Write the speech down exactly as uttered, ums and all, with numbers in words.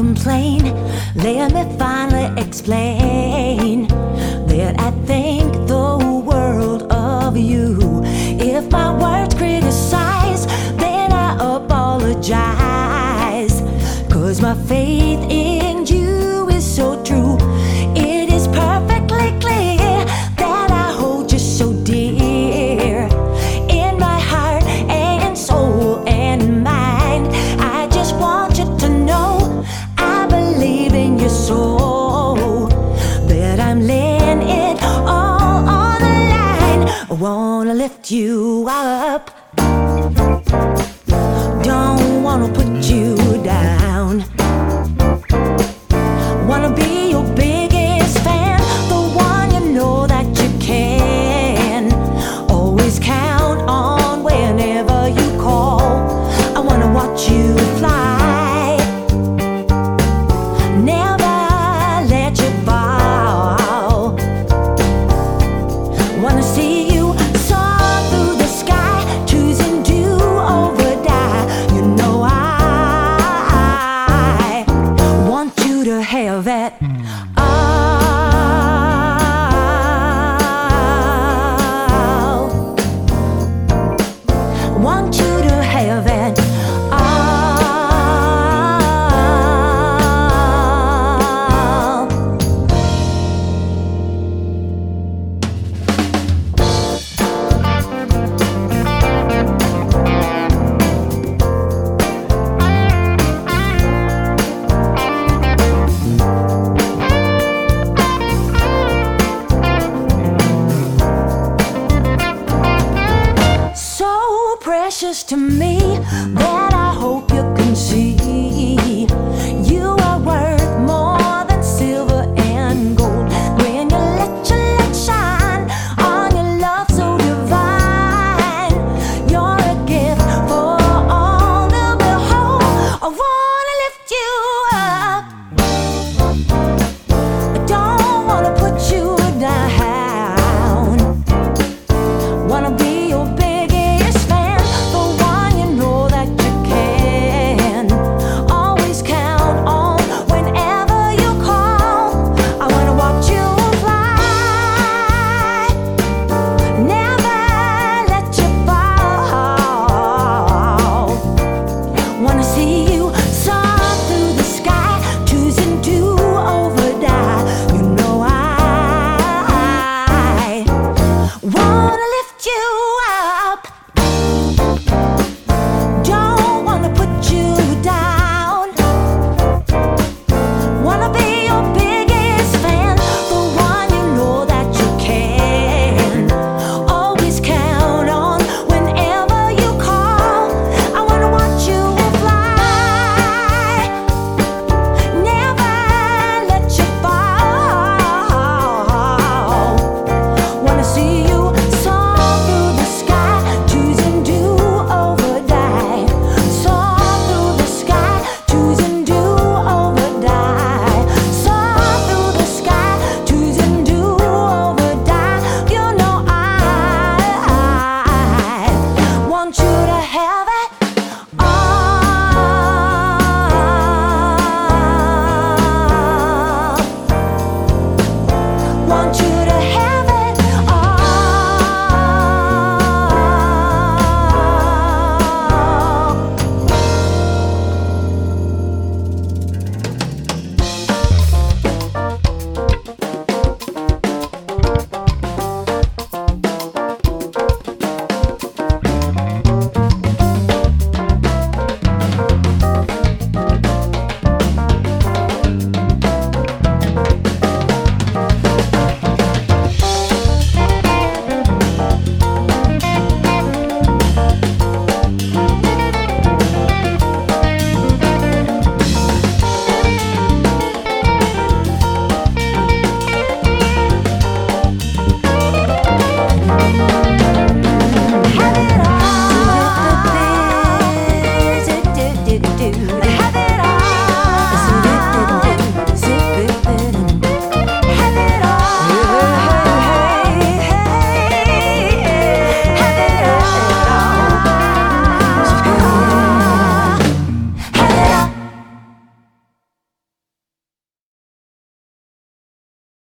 complain. Let me finally explain that I think the world of you. If my words criticize, then I apologize. Cause my faith in you is so true. It is perfectly clear that I hold you so dear in my heart and soul and mind. I just want you to know I believe in your soul, that I'm laying it all on the line. I wanna lift you up, don't wanna put you down. Wanna be your biggest fan, the one you know that you can always count on whenever you call. I wanna watch you fly, never let you fall. Wanna see you soar through the sky, choosing do over die. You know I want you to have it all. Want you to have it all. So precious to me that I hope you can see